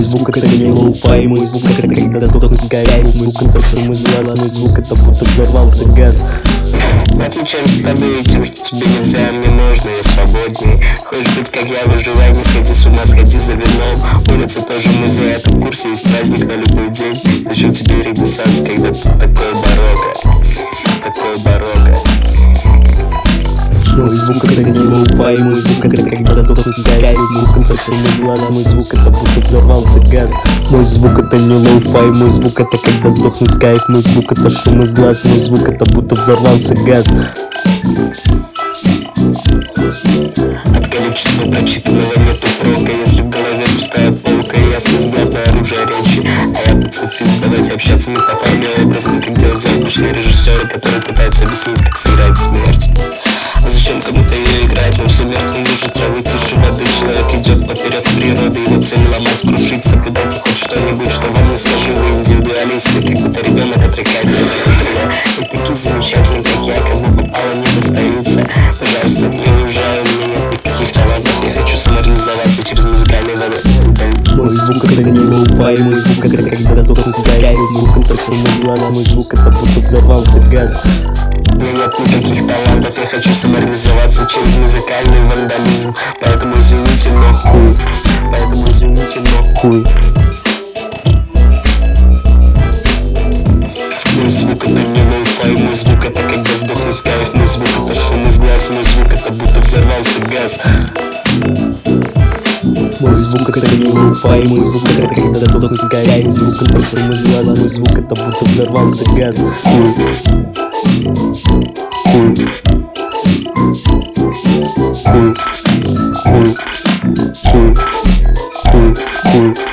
звук это не лоу-фай, мой звук это когда сдохнет кайф, мой звук это шум из глаз, мой звук это будто взорвался газ. Мы отличаемся с тобой тем, что тебе нельзя, мне можно, я свободней. Хочешь быть как я, выживай, не сходи с ума, сходи за вином. Улица тоже музей, а ты в курсе, есть праздник на любой день. Зачем тебе ренессанс, когда тут такое барокко? Такое барокко. Мой звук это не лоу-фай, мой звук это когда сдохнет кайф, мой звук это шум из глаз, мой звук это будто взорвался газ. Мой звук это не лоу-фай, мой звук это когда сдохнет кайф, мой звук это шум из глаз, мой звук это будто взорвался газ. От количества прочитанного нету прока, если в голове пустая полка, ясно взглядное оружие речи. А я пацифист, давайте общаться метафорами, образом, как делают заобычные режиссеры, которые пытаются объяснить, как сыграть смерть. А зачем кому-то ее играть? Мы все мертвы, ниже травы, тише воды. Человек идет поперед природы, его цель ломать, крушить. Соблюдайте хоть что-нибудь, что вам не скажу. Вы индивидуалисты, как будто ребенок отрекает родителя. И такие замечательные, как я, кому попало, не достаются. Пожалуйста, не уезжай, у меня нет никаких талантов. Я хочу самореализоваться через музыкальный вариант. Мой звук это не лоу-фай, мой звук это когда сдохнет кайф, мой звук это шум из глаз, мой звук это будто взорвался газ. У меня нет никаких талантов, я хочу самореализоваться через музыкальный вандализм. Поэтому извините, но хуй. Поэтому извините, но хуй. Мой звук это не лоу-фай, мой звук это когда сдохнет кайф, мой звук это шум из глаз, мой звук это будто взорвался газ. Мой звук это не лоу-фай, мой звук это когда сдохнет кайф, мой звук это шум из глаз, мой звук это будто взорвался газ. Хуй. Хуй. Хуй. Хуй. Хуй. Хуй.